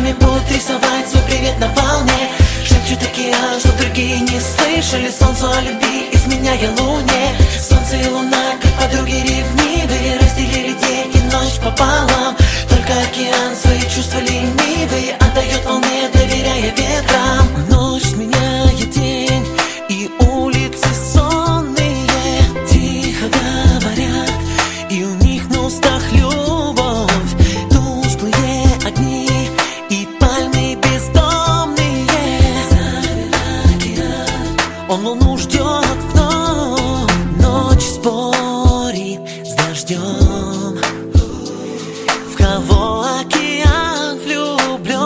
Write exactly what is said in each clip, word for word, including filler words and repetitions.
крышами будут рисовать свой привет на волне. Шепчут океан, что другие не слышали. Солнцу о любви, изменяя луне. Солнце и луна, как подруги ревнивые, разделили день и ночь пополам. Только океан свои чувства ленивые отдает волне, доверяя ветрам. Ночь сменяет день, и улицы сонные тихо говорят, и у них на устах любовь. Тусклые огни и пальмы бездомные. Замер океан, он луну ждет вновь. Ночь спорит с дождем. В кого океан влюблен?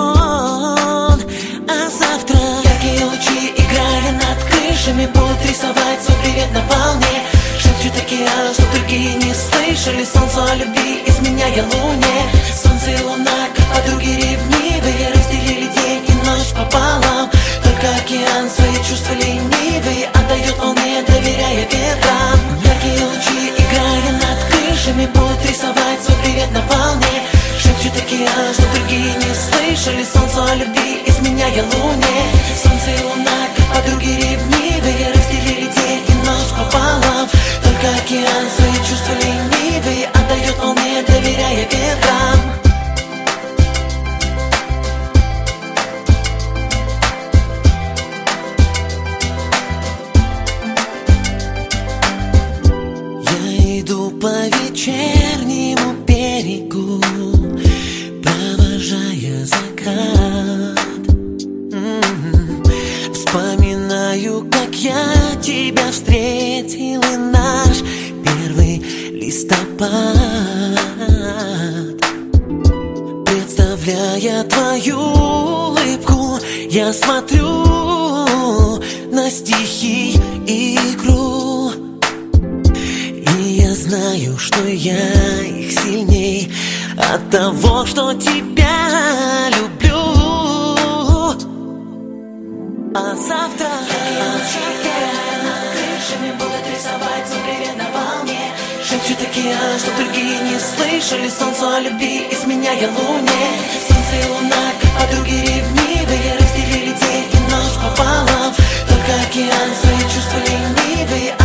А завтра яркие лучи, играя над крышами, будут рисовать свой привет на волне. Шепчут океан, что другие не слышали. Солнцу о любви, изменяя луне. Солнце и луна, как подруги ревнивые, разделили день и ночь пополам. Только океан свои чувства ленивые отдает волне, доверяя ветрам. Яркие лучи, играя над крышами, будут рисовать свой привет на волне. Шепчут океан, что другие не слышали. Солнцу о любви, изменяя луне. Солнце и луна, как подруги ревнивые, разделили день и ночь пополам. Только океан свои чувства ленивые отдает волне, доверяя ветрам. Я иду по вечернему берегу, провожая закат. М-м-м. Вспоминаю, как я тебя встретил, и наш первый листопад. Представляя твою улыбку, я смотрю на стихи и игру. И я знаю, что я их сильней от того, что тебя люблю. А завтра крышами будут рисовать свой привет на волне. Шепчут океан, что другие не слышали. Солнцу о любви, изменяя луне. Солнце и луна, как подруги ревнивые, разделили день и ночь пополам. Только океан свои чувства ленивые